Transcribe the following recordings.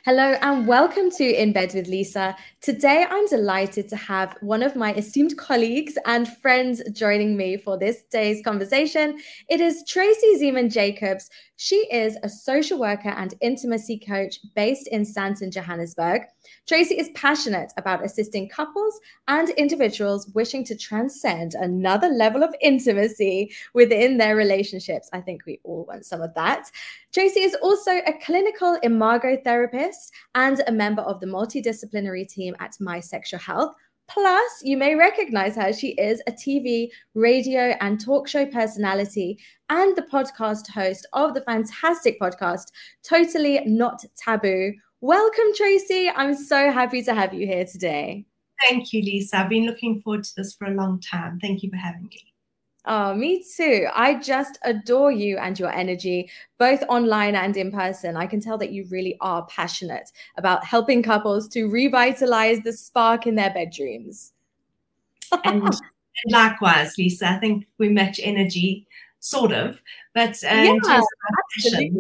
Hello and welcome to In Bed with Lisa. Today, I'm delighted to have one of my esteemed colleagues and friends joining me for this day's conversation. It is Tracy Zeman Jacobs. She is a social worker and intimacy coach based in Sandton, Johannesburg. Tracy is passionate about assisting couples and individuals wishing to transcend another level of intimacy within their relationships. I think we all want some of that. Tracy is also a clinical imago therapist and a member of the multidisciplinary team at My Sexual Health. Plus, you may recognize her. She is a TV, radio, and talk show personality and the podcast host of the fantastic podcast, Totally Not Taboo. Welcome, Tracy. I'm so happy to have you here today. Thank you, Lisa. I've been looking forward to this for a long time. Thank you for having me. Oh, me too. I just adore you and your energy, both online and in person. I can tell that you really are passionate about helping couples to revitalize the spark in their bedrooms. And likewise, Lisa, I think we match energy, sort of. But in terms of passion,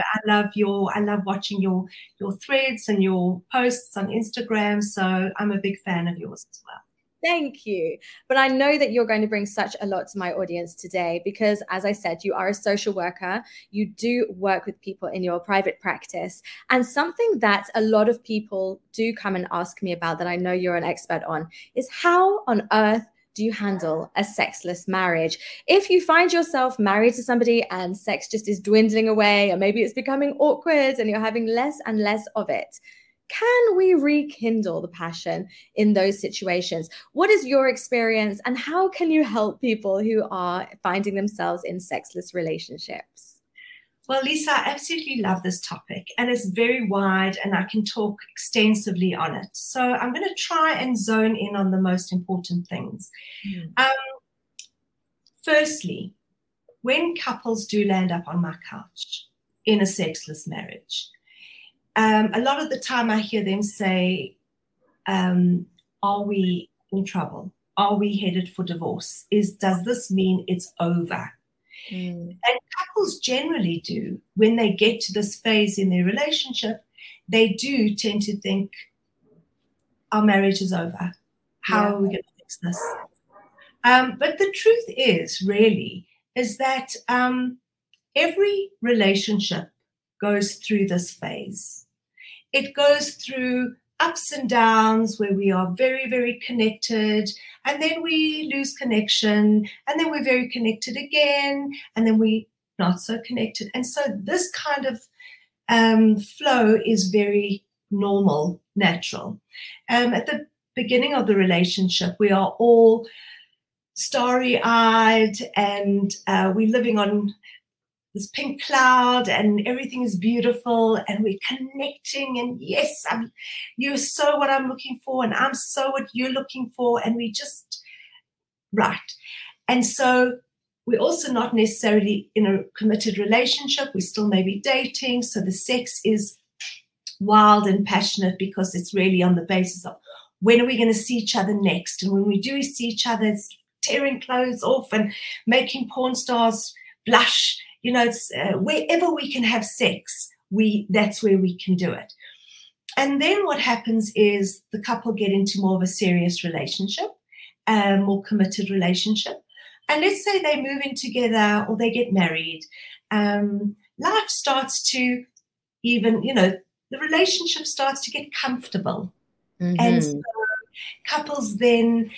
I love watching your threads and your posts on Instagram. So I'm a big fan of yours as well. Thank you. But I know that you're going to bring such a lot to my audience today because, as I said, you are a social worker. You do work with people in your private practice. And something that a lot of people do come and ask me about that I know you're an expert on is how on earth do you handle a sexless marriage? If you find yourself married to somebody and sex just is dwindling away, or maybe it's becoming awkward and you're having less and less of it, can we rekindle the passion in those situations? What is your experience and how can you help people who are finding themselves in sexless relationships? Well, Lisa, I absolutely love this topic and it's very wide and I can talk extensively on it. So I'm going to try and zone in on the most important things. Firstly, when couples do land up on my couch in a sexless marriage, a lot of the time I hear them say, are we in trouble? Are we headed for divorce? Does this mean it's over? And couples generally do, when they get to this phase in their relationship, they do tend to think, our marriage is over. How are we going to fix this? But the truth is that every relationship goes through this phase. It goes through ups and downs where we are very, very connected, and then we lose connection, and then we're very connected again, and then we're not so connected. And so this kind of flow is very normal, natural. At the beginning of the relationship, we are all starry-eyed, and we're living on this pink cloud and everything is beautiful and we're connecting and yes, you're so what I'm looking for and I'm so what you're looking for and we just right. And so we're also not necessarily in a committed relationship. We still may be dating. So the sex is wild and passionate because it's really on the basis of when are we going to see each other next? And when we do see each other, it's tearing clothes off and making porn stars blush. You know, it's wherever we can have sex, that's where we can do it. And then what happens is the couple get into more of a serious relationship, more committed relationship. And let's say they move in together or they get married. Life starts to the relationship starts to get comfortable. And so couples then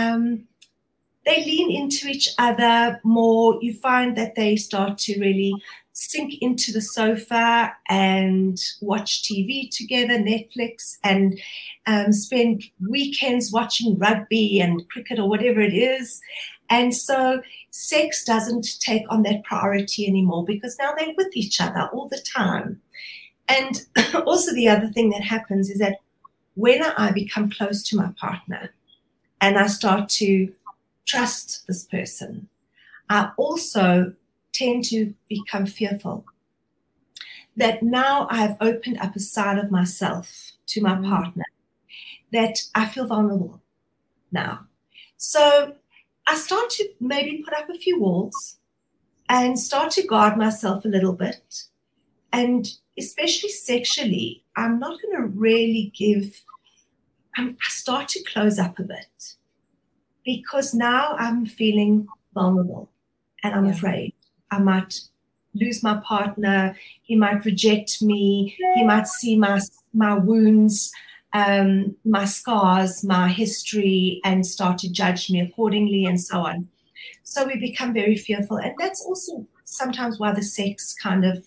they lean into each other more. You find that they start to really sink into the sofa and watch TV together, Netflix, and spend weekends watching rugby and cricket or whatever it is. And so sex doesn't take on that priority anymore because now they're with each other all the time. And also the other thing that happens is that when I become close to my partner and I start to trust this person, I also tend to become fearful that now I've opened up a side of myself to my partner that I feel vulnerable now. So I start to maybe put up a few walls and start to guard myself a little bit. And especially sexually, I'm not going to really I start to close up a bit, because now I'm feeling vulnerable and I'm afraid I might lose my partner. He might reject me. He might see my wounds, my scars, my history, and start to judge me accordingly, and so on. So we become very fearful. And that's also sometimes why the sex kind of,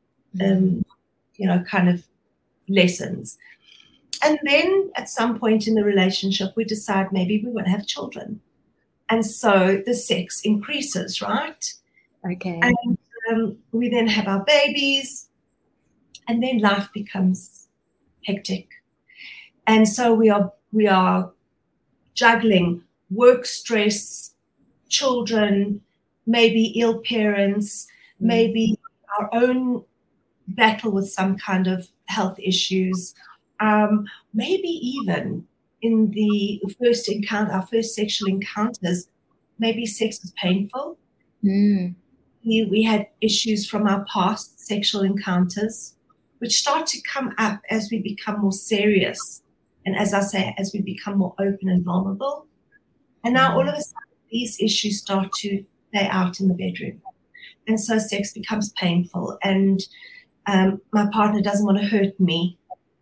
kind of lessens. And then at some point in the relationship, we decide maybe we want to have children. And so the sex increases, right? Okay. And we then have our babies, and then life becomes hectic. And so we are juggling work stress, children, maybe ill parents, maybe our own battle with some kind of health issues, maybe even in the first encounter, our first sexual encounters, maybe sex was painful. We had issues from our past sexual encounters, which start to come up as we become more serious. And as I say, as we become more open and vulnerable. And now all of a sudden, these issues start to play out in the bedroom. And so sex becomes painful, and my partner doesn't want to hurt me.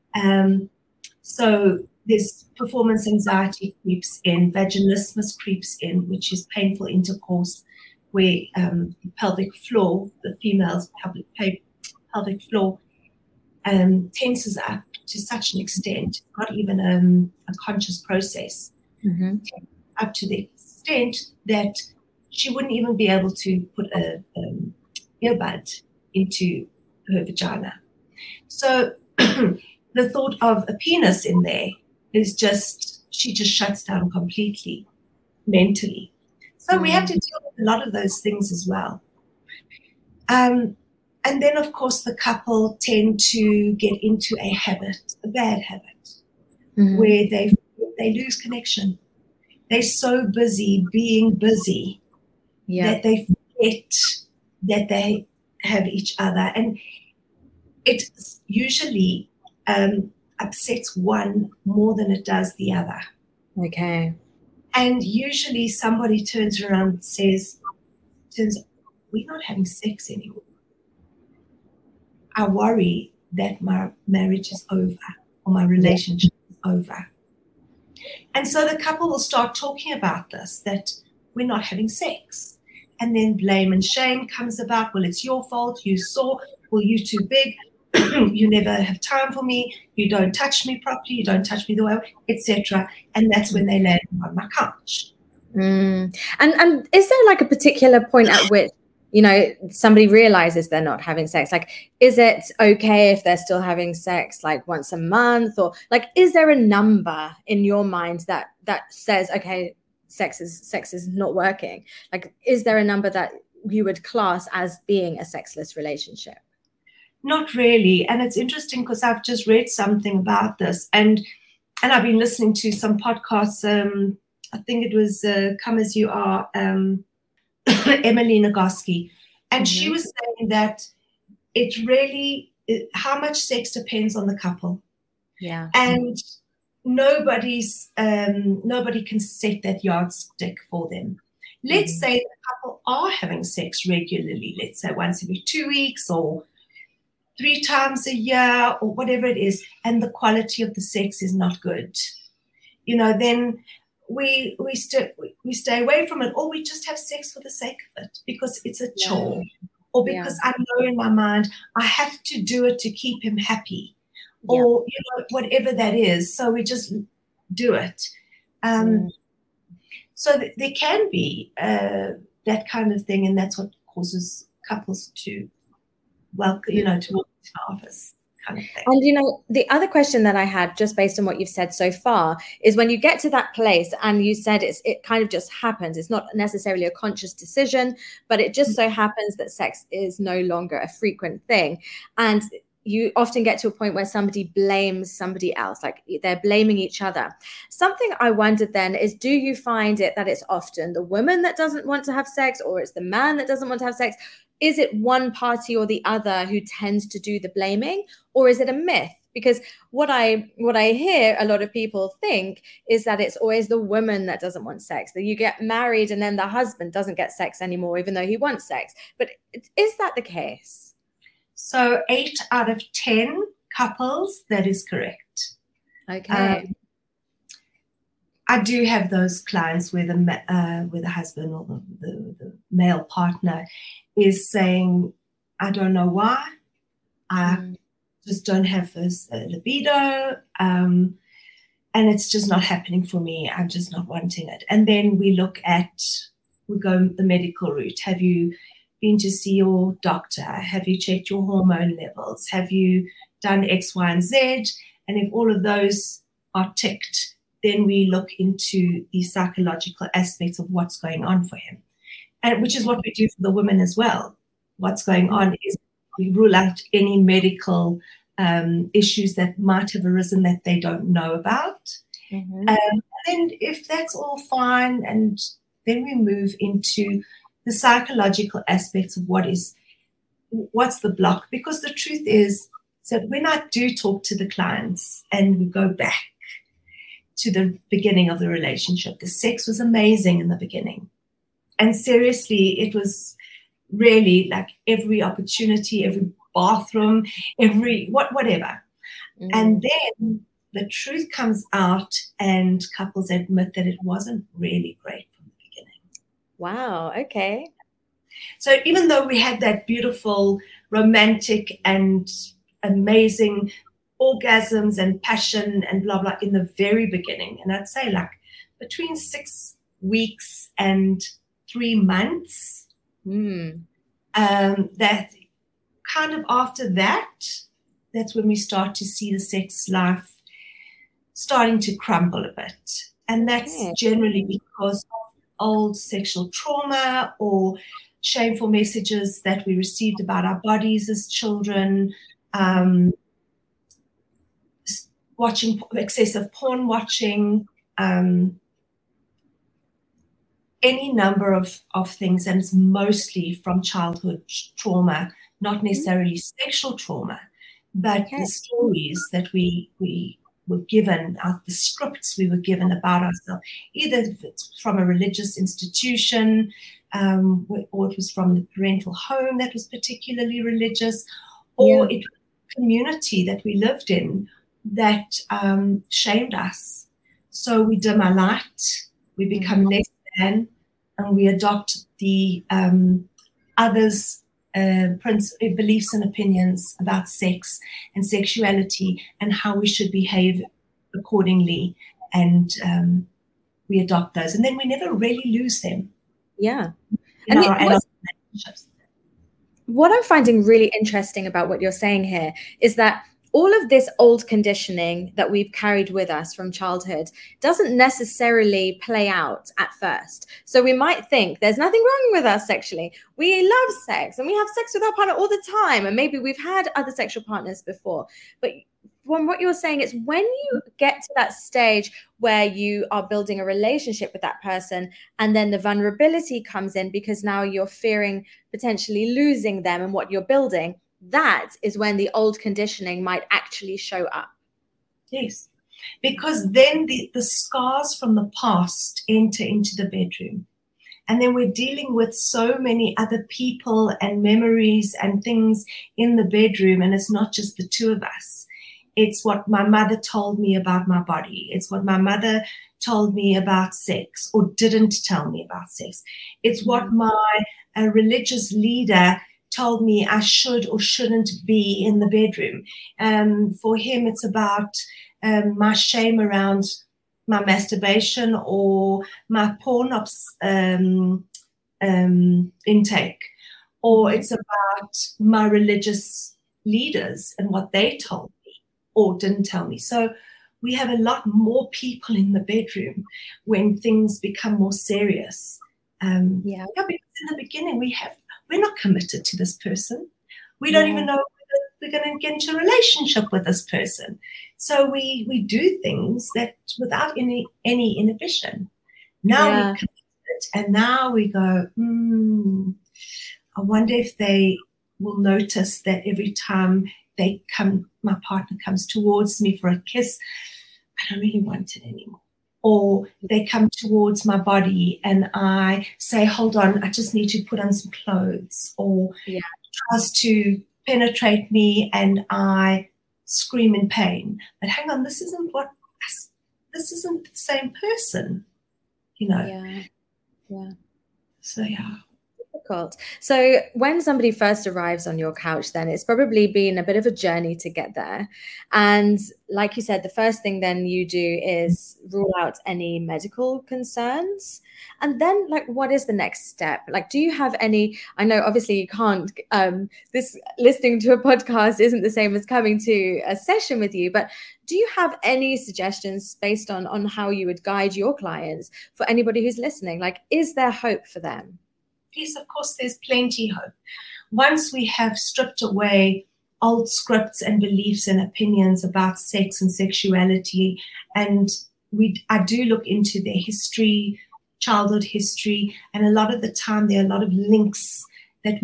So this performance anxiety creeps in, vaginismus creeps in, which is painful intercourse, where the pelvic floor, the female's pelvic floor, tenses up to such an extent, not even a conscious process, up to the extent that she wouldn't even be able to put a earbud into her vagina. So the thought of a penis in there is she just shuts down completely mentally. So we have to deal with a lot of those things as well. And then, of course, the couple tend to get into a bad habit, where they lose connection. They're so busy being busy that they forget that they have each other. And it usually upsets one more than it does the other. Okay. And usually somebody turns around and says, we're not having sex anymore. I worry that my marriage is over or my relationship is over. And so the couple will start talking about this, that we're not having sex. And then blame and shame comes about. Well, it's your fault. You saw, well, you're too big. You never have time for me. You don't touch me properly. You don't touch me the way, etc. And that's when they land on my couch. And is there like a particular point at which, somebody realizes they're not having sex? Like, is it okay if they're still having sex like once a month, or like, is there a number in your mind that says, okay, sex is not working? Like, is there a number that you would class as being a sexless relationship? Not really. And it's interesting because I've just read something about this, and I've been listening to some podcasts. I think it was Come As You Are, Emily Nagoski. And she was saying that it really, how much sex depends on the couple. Yeah. And nobody can set that yardstick for them. Let's say the couple are having sex regularly, let's say once every 2 weeks or 3 times a year or whatever it is, and the quality of the sex is not good, then we stay away from it, or we just have sex for the sake of it because it's a chore, or because I know in my mind I have to do it to keep him happy, or whatever that is. So we just do it. So there can be that kind of thing, and that's what causes couples to walk to office kind of thing. And the other question that I had, just based on what you've said so far, is when you get to that place, and you said it kind of just happens. It's not necessarily a conscious decision, but it just so happens that sex is no longer a frequent thing. And you often get to a point where somebody blames somebody else, like they're blaming each other. Something I wondered then is, do you find it that it's often the woman that doesn't want to have sex, or it's the man that doesn't want to have sex? is it one party or the other who tends to do the blaming, or is it a myth? Because what I hear a lot of people think is that it's always the woman that doesn't want sex, that you get married and then the husband doesn't get sex anymore, even though he wants sex. But is that the case? So 8 out of 10 couples, that is correct. Okay. I do have those clients where the husband or the male partner is saying, I don't know why, I just don't have this libido, and it's just not happening for me. I'm just not wanting it. And then we go the medical route. Have you been to see your doctor? Have you checked your hormone levels? Have you done X, Y, and Z? And if all of those are ticked, then we look into the psychological aspects of what's going on for him, and which is what we do for the women as well. What's going on is we rule out any medical issues that might have arisen that they don't know about. And then if that's all fine, and then we move into the psychological aspects of what's the block. Because the truth is that when I do talk to the clients and we go back to the beginning of the relationship, the sex was amazing in the beginning. And seriously, it was really like every opportunity, every bathroom, every whatever. And then the truth comes out and couples admit that it wasn't really great from the beginning. Wow, okay. So even though we had that beautiful, romantic and amazing orgasms and passion and blah, blah in the very beginning, and I'd say like between 6 weeks and 3 months, that kind of after that's when we start to see the sex life starting to crumble a bit. And that's generally because of old sexual trauma or shameful messages that we received about our bodies as children, watching excessive porn watching, any number of things, and it's mostly from childhood trauma, not necessarily sexual trauma, but the stories that we were given, the scripts we were given about ourselves, either if it's from a religious institution, or it was from the parental home that was particularly religious, or it was a community that we lived in that shamed us. So we dim our light, we become less than, and we adopt the others' beliefs and opinions about sex and sexuality and how we should behave accordingly, and we adopt those, and then we never really lose them. What I'm finding really interesting about what you're saying here is that all of this old conditioning that we've carried with us from childhood doesn't necessarily play out at first. So we might think there's nothing wrong with us sexually. We love sex and we have sex with our partner all the time. And maybe we've had other sexual partners before. But from what you're saying, it's when you get to that stage where you are building a relationship with that person, and then the vulnerability comes in because now you're fearing potentially losing them and what you're building. That is when the old conditioning might actually show up. Yes, because then the scars from the past enter into the bedroom. And then we're dealing with so many other people and memories and things in the bedroom. And it's not just the two of us. It's what my mother told me about my body. It's what my mother told me about sex or didn't tell me about sex. It's what my religious leader told me I should or shouldn't be in the bedroom. For him, it's about my shame around my masturbation or my porn intake, or it's about my religious leaders and what they told me or didn't tell me. So we have a lot more people in the bedroom when things become more serious. Because in the beginning we're not committed to this person. We don't even know whether we're going to get into a relationship with this person. So we do things that without any inhibition. Now we're committed, and now we go, I wonder if they will notice that every time my partner comes towards me for a kiss, I don't really want it anymore. Or they come towards my body and I say, hold on, I just need to put on some clothes. Or tries to penetrate me and I scream in pain. But hang on, this isn't the same person, Yeah. So, yeah. Difficult. So when somebody first arrives on your couch, then it's probably been a bit of a journey to get there. And like you said, the first thing then you do is rule out any medical concerns. And then, like, what is the next step? Like, do you have any, I know obviously you can't, this listening to a podcast isn't the same as coming to a session with you, but do you have any suggestions based on how you would guide your clients for anybody who's listening? Like, is there hope for them? Yes, of course, there's plenty hope. Once we have stripped away old scripts and beliefs and opinions about sex and sexuality, and I do look into their history, childhood history, and a lot of the time there are a lot of links that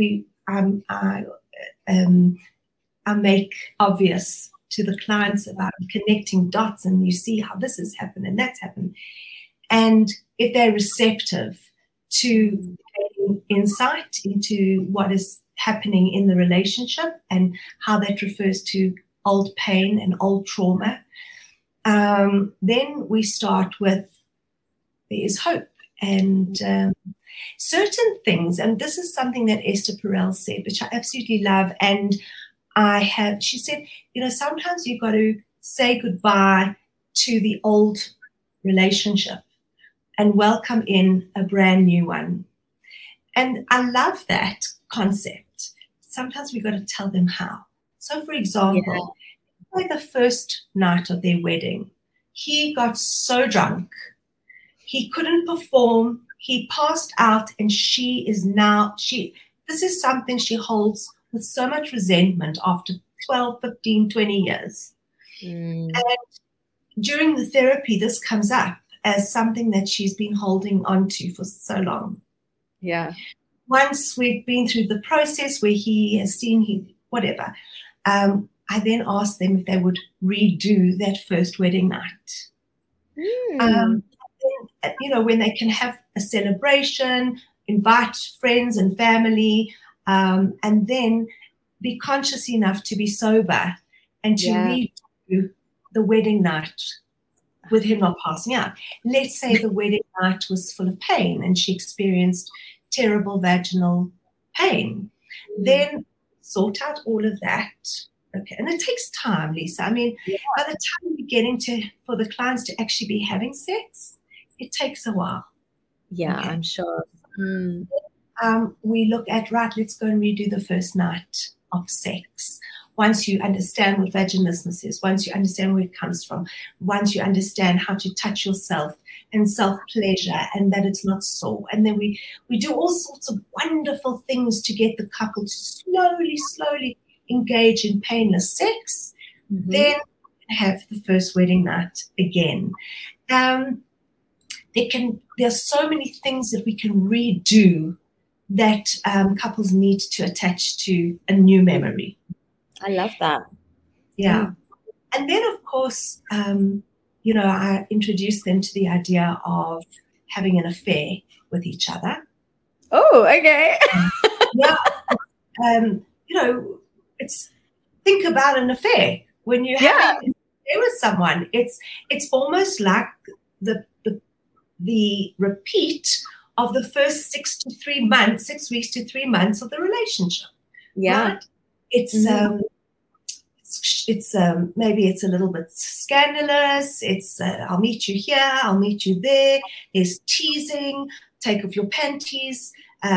I make obvious to the clients about connecting dots, and you see how this has happened and that's happened. And if they're receptive to insight into what is happening in the relationship and how that refers to old pain and old trauma, then we start with there is hope. And certain things, and this is something that Esther Perel said, which I absolutely love, and she said, sometimes you've got to say goodbye to the old relationship and welcome in a brand new one. And I love that concept. Sometimes we've got to tell them how. So, for example, like the first night of their wedding, he got so drunk, he couldn't perform, he passed out, and this is something she holds with so much resentment after 12, 15, 20 years. And during the therapy, this comes up as something that she's been holding on to for so long. Yeah. Once we've been through the process where he has seen whatever, I then asked them if they would redo that first wedding night. When they can have a celebration, invite friends and family, and then be conscious enough to be sober and to redo the wedding night with him not passing out. Let's say the wedding night was full of pain and she experienced terrible vaginal pain. Then sort out all of that. Okay, and it takes time, Lisa. I mean, by the time you're getting for the clients to actually be having sex, it takes a while. Yeah, okay. I'm sure. We look at, right, let's go and redo the first night of sex. Once you understand what vaginismus is, once you understand where it comes from, once you understand how to touch yourself and self-pleasure and that it's not sore. And then we do all sorts of wonderful things to get the couple to slowly engage in painless sex, then have the first wedding night again. There are so many things that we can redo that couples need to attach to a new memory. I love that. Yeah. And then, of course, I introduced them to the idea of having an affair with each other. Oh, okay. Think about an affair. When you have an affair with someone, it's almost like the repeat of the first 6 weeks to 3 months of the relationship. Yeah. Right? It's maybe it's a little bit scandalous. It's I'll meet you here, I'll meet you there. There's teasing, take off your panties,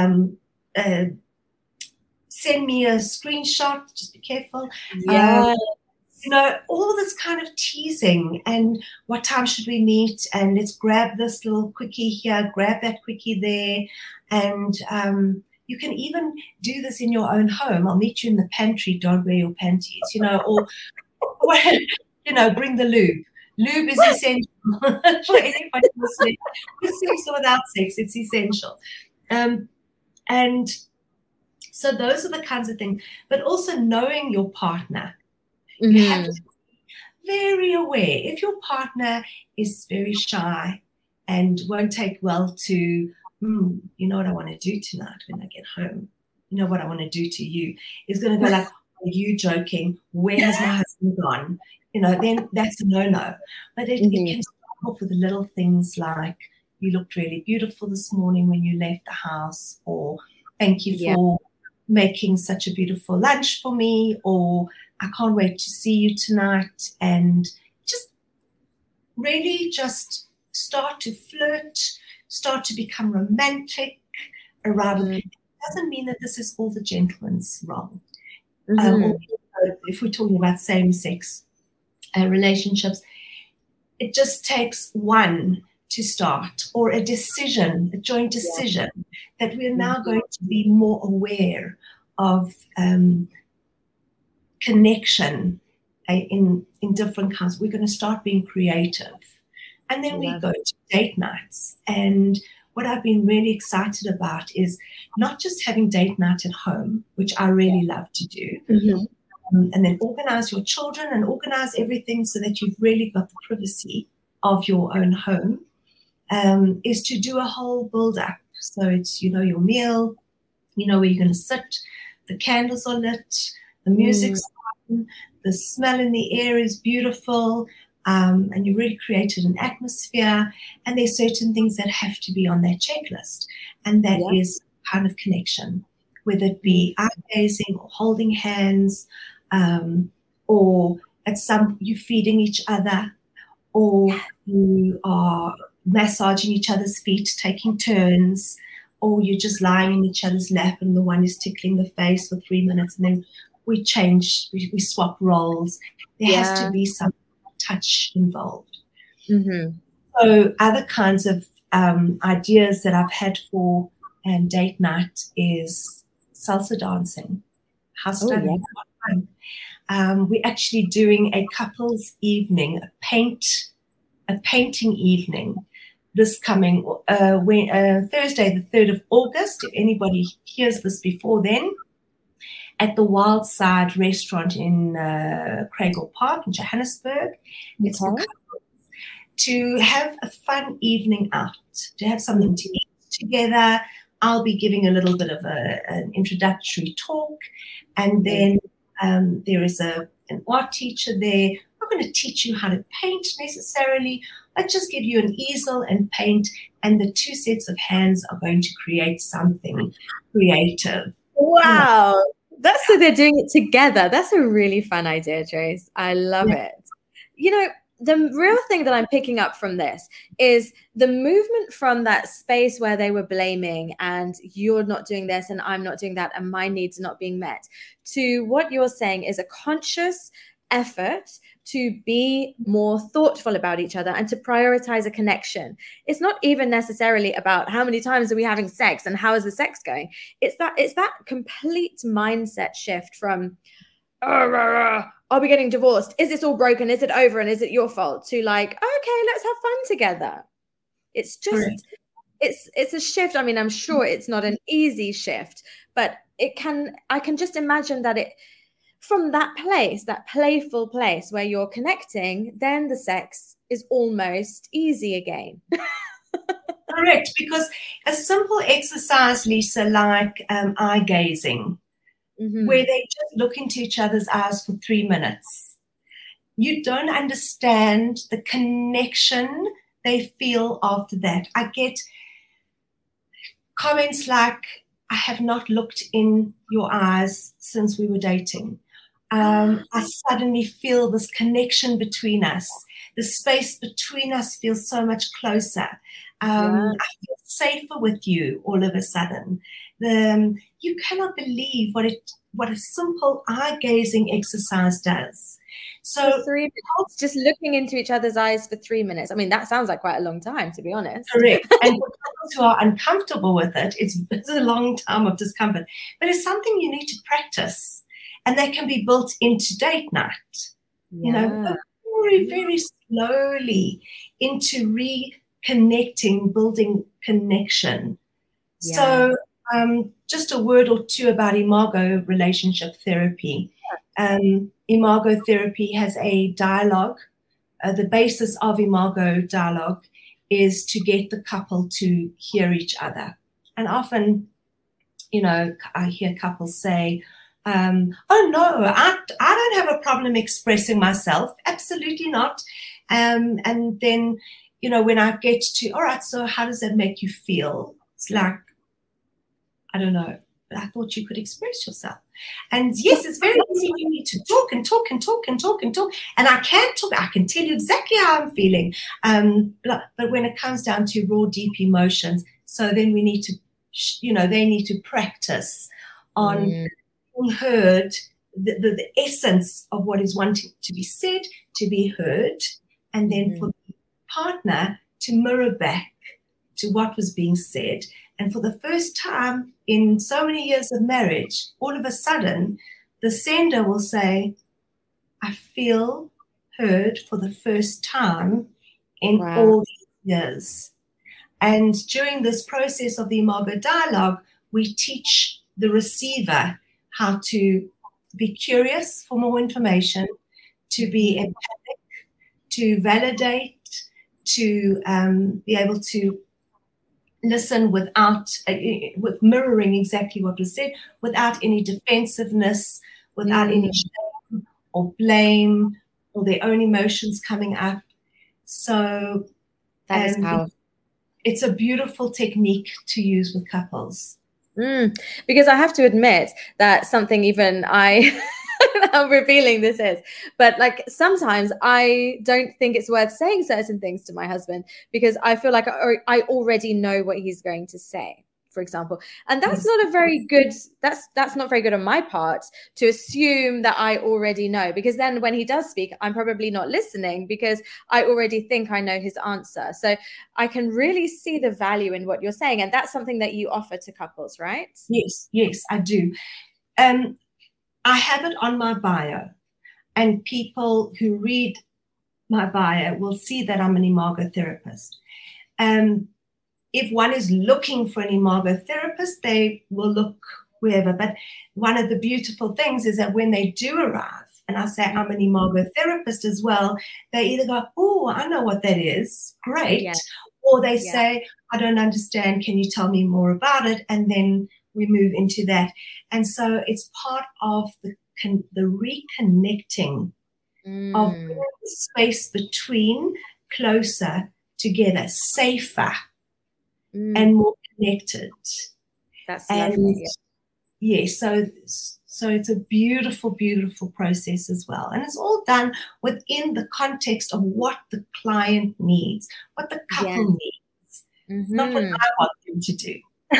send me a screenshot, just be careful. Yeah. All this kind of teasing and what time should we meet and let's grab this little quickie here, grab that quickie there. And you can even do this in your own home. I'll meet you in the pantry, don't wear your panties, or bring the lube. Lube is essential for anybody listening. With sex or without sex, it's essential. And So those are the kinds of things, but also knowing your partner. Mm-hmm. You have to be very aware. If your partner is very shy and won't take well to, you know what I want to do tonight when I get home? You know what I want to do to you? Is going to go like, are you joking? Where has my husband gone? You know, then that's a no-no. But it can start off with little things like, you looked really beautiful this morning when you left the house, or thank you for making such a beautiful lunch for me, or I can't wait to see you tonight. And just really just start to flirt, start to become romantic around it. It doesn't mean that this is all the gentleman's wrong. Or if we're talking about same-sex relationships, it just takes one to start, or a decision, a joint decision, that we're now going to be more aware of connection in different kinds. We're going to start being creative. And then we go to date nights. And what I've been really excited about is not just having date night at home, which I really love to do, and then organize your children and organize everything so that you've really got the privacy of your own home, is to do a whole build-up. So it's, you know, your meal, you know where you're going to sit, the candles are lit, the music's on, the smell in the air is beautiful, and you really created an atmosphere, and there's certain things that have to be on that checklist, and that is kind of connection, whether it be eye gazing or holding hands, or at some you feeding each other, or you are massaging each other's feet, taking turns, or you're just lying in each other's lap and the one is tickling the face for 3 minutes, and then we change, we swap roles. There has to be some touch involved. So other kinds of ideas that I've had for date night is salsa dancing. How stunning. We're actually doing a couples evening, a painting evening this coming Thursday, the 3rd of August, if anybody hears this before then, at the Wild Side restaurant in Craigle Park in Johannesburg. It's for couples to have a fun evening out, to have something to eat together. I'll be giving a little bit of an introductory talk, and then there is an art teacher there. I'm not going to teach you how to paint necessarily, but just give you an easel and paint, and the two sets of hands are going to create something creative. Wow. That's so they're doing it together. That's a really fun idea, Trace. I love it. You know, the real thing that I'm picking up from this is the movement from that space where they were blaming and you're not doing this and I'm not doing that and my needs are not being met, to what you're saying is a conscious effort to be more thoughtful about each other and to prioritize a connection. It's not even necessarily about how many times are we having sex and how is the sex going. It's that complete mindset shift from are we getting divorced? Is this all broken? Is it over? And is it your fault? To like, okay, let's have fun together. It's just, it's a shift. I mean, I'm sure it's not an easy shift, but I can just imagine that from that place, that playful place where you're connecting, then the sex is almost easy again. Correct, because a simple exercise, Lisa, like eye gazing, where they just look into each other's eyes for 3 minutes. You don't understand the connection they feel after that. I get comments like, I have not looked in your eyes since we were dating. I suddenly feel this connection between us. The space between us feels so much closer. I feel safer with you all of a sudden. You cannot believe what a simple eye-gazing exercise does. So 3 minutes, just looking into each other's eyes for 3 minutes. I mean, that sounds like quite a long time, to be honest. Correct. And for couples who are uncomfortable with it, it's a long time of discomfort. But it's something you need to practice. And they can be built into date night. You know, very, very slowly into reconnecting, building connection. So just a word or two about Imago relationship therapy. Imago therapy has a dialogue. The basis of Imago dialogue is to get the couple to hear each other. And often, I hear couples say, oh no, I don't have a problem expressing myself. Absolutely not. And then, when I get to, all right, so how does that make you feel? It's like, I don't know, but I thought you could express yourself. And yes, it's very easy for me to talk and talk and talk and talk and talk. And I can talk, I can tell you exactly how I'm feeling. But when it comes down to raw, deep emotions, so then we need to, they need to practice on being heard, the essence of what is wanting to be said, to be heard, and then for the partner to mirror back to what was being said. And for the first time in so many years of marriage, all of a sudden, the sender will say, I feel heard for the first time in all these years. And during this process of the Imago dialogue, we teach the receiver how to be curious for more information, to be empathic, to validate, to be able to listen with mirroring exactly what was said, without any defensiveness, without any shame or blame or their own emotions coming up. So that is powerful. It's a beautiful technique to use with couples. Because I have to admit that something even how revealing this is, but like sometimes I don't think it's worth saying certain things to my husband because I feel like I already know what he's going to say, for example, and that's not a very good, that's not very good on my part to assume that I already know, because then when he does speak, I'm probably not listening because I already think I know his answer. So I can really see the value in what you're saying, and that's something that you offer to couples, right? Yes, I do. I have it on my bio, and people who read my bio will see that I'm an Imago therapist. If one is looking for an Imago therapist, they will look wherever. But one of the beautiful things is that when they do arrive, and I say I'm an Imago therapist as well, they either go, oh, I know what that is, great, or they say, I don't understand, can you tell me more about it? And then we move into that. And so it's part of the reconnecting of the space between closer together, safer and more connected. That's lovely. Yes, so it's a beautiful, beautiful process as well. And it's all done within the context of what the client needs, what the couple needs, not what I want them to do.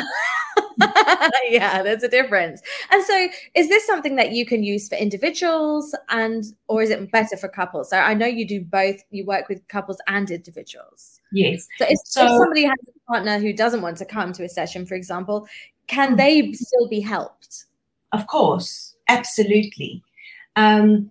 Yeah, there's a difference. And so is this something that you can use for individuals or is it better for couples? So I know you do both, you work with couples and individuals. Yes. So if somebody has a partner who doesn't want to come to a session, for example, can they still be helped? Of course, absolutely. And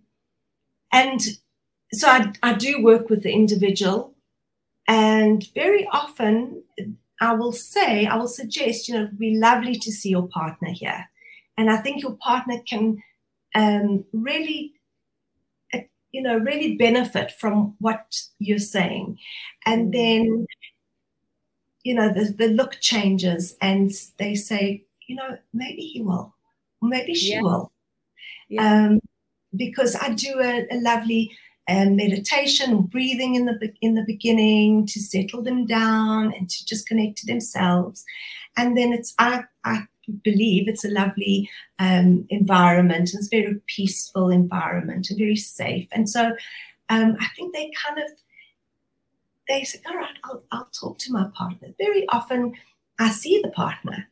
so I do work with the individual, and very often I will suggest, it'd be lovely to see your partner here. And I think your partner can really benefit from what you're saying. And then, the look changes and they say, maybe he will, or maybe she will. Yeah. Because I do a lovely meditation, breathing in the beginning to settle them down and to just connect to themselves. And then I believe it's a lovely environment. It's a very peaceful environment and very safe. And so I think they say, all right, I'll talk to my partner. Very often I see the partner,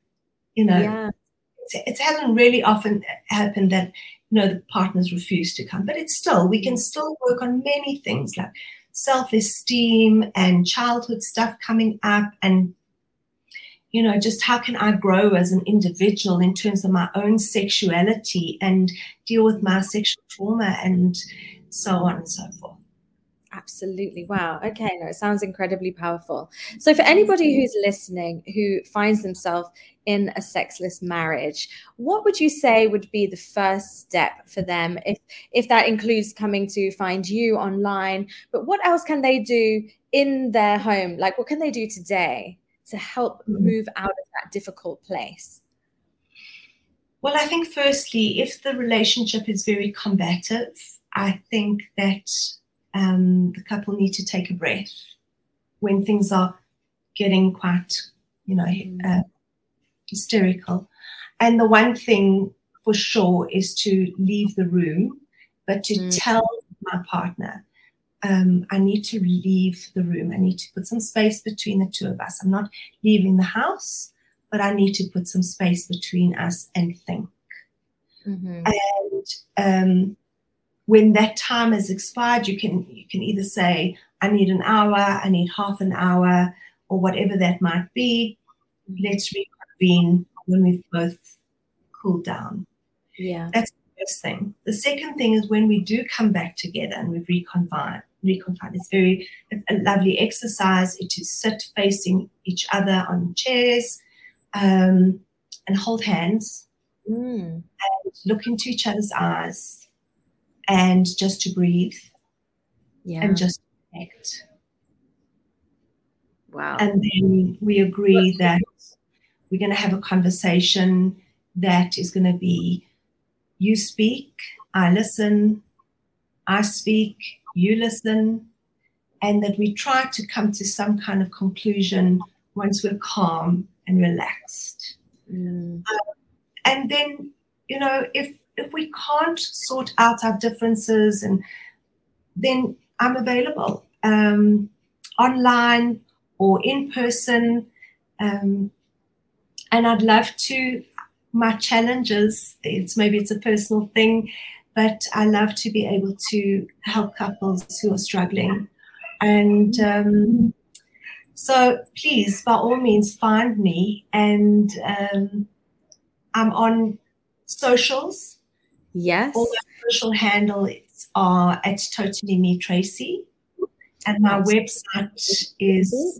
It hasn't really often happened that, the partners refuse to come, but we can still work on many things like self-esteem and childhood stuff coming up, and, just how can I grow as an individual in terms of my own sexuality and deal with my sexual trauma and so on and so forth. Absolutely. Wow. Okay. No, it sounds incredibly powerful. So for anybody who's listening, who finds themselves in a sexless marriage, what would you say would be the first step for them, if that includes coming to find you online? But what else can they do in their home? Like, what can they do today to help move out of that difficult place? Well, I think firstly, if the relationship is very combative, I think that the couple need to take a breath when things are getting quite, hysterical. And the one thing for sure is to leave the room, but to tell my partner, I need to leave the room. I need to put some space between the two of us. I'm not leaving the house, but I need to put some space between us and think. And when that time has expired, you can either say, I need an hour, I need half an hour, or whatever that might be. Let's reconvene when we've both cooled down. Yeah. That's the first thing. The second thing is when we do come back together and we've reconfined. It's a lovely exercise to sit facing each other on chairs and hold hands and look into each other's eyes and just to breathe and just connect. Wow. And then we agree that we're going to have a conversation that is going to be, you speak, I listen, I speak, you listen, and that we try to come to some kind of conclusion once we're calm and relaxed. And then, if we can't sort out our differences, and then I'm available online or in person. And I'd love to, my challenges, maybe it's a personal thing, but I love to be able to help couples who are struggling. And so please, by all means, find me. And I'm on socials. Yes. All my social handles are at Totally Me Tracy. And my website is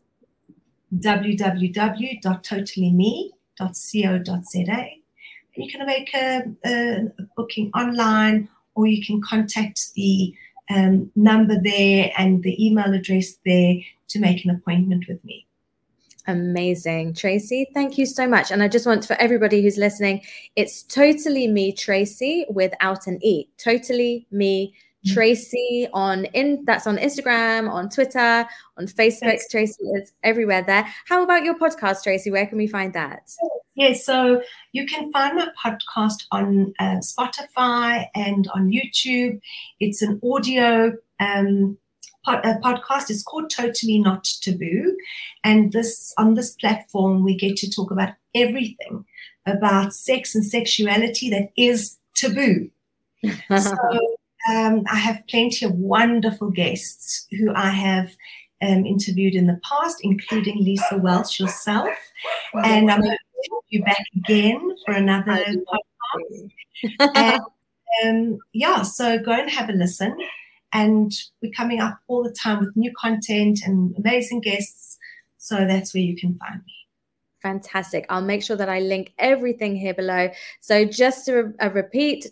www.totallyme.co.za. You can make a booking online, or you can contact the number there and the email address there to make an appointment with me. Amazing. Tracy, thank you so much. And I just want, for everybody who's listening, it's Totally Me Tracy without an E. Totally Me Tracy that's on Instagram, on Twitter, on Facebook. Yes. Tracy is everywhere there. How about your podcast, Tracy? Where can we find that? Yes, so you can find my podcast on Spotify and on YouTube. It's an audio podcast. Is called Totally Not Taboo, and on this platform we get to talk about everything about sex and sexuality that is taboo. So I have plenty of wonderful guests who I have interviewed in the past, including Lisa Welch yourself, and I'm going to have you back again for another podcast. And so go and have a listen. And we're coming up all the time with new content and amazing guests. So that's where you can find me. Fantastic. I'll make sure that I link everything here below. So just to repeat,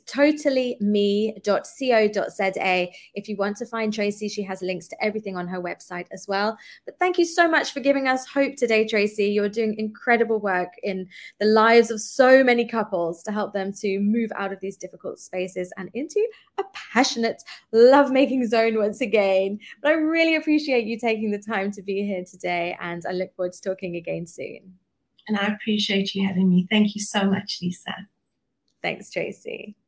totallyme.co.za. If you want to find Tracy, she has links to everything on her website as well. But thank you so much for giving us hope today, Tracy. You're doing incredible work in the lives of so many couples to help them to move out of these difficult spaces and into a passionate lovemaking zone once again. But I really appreciate you taking the time to be here today, and I look forward to talking again soon. And I appreciate you having me. Thank you so much, Lisa. Thanks, Tracy.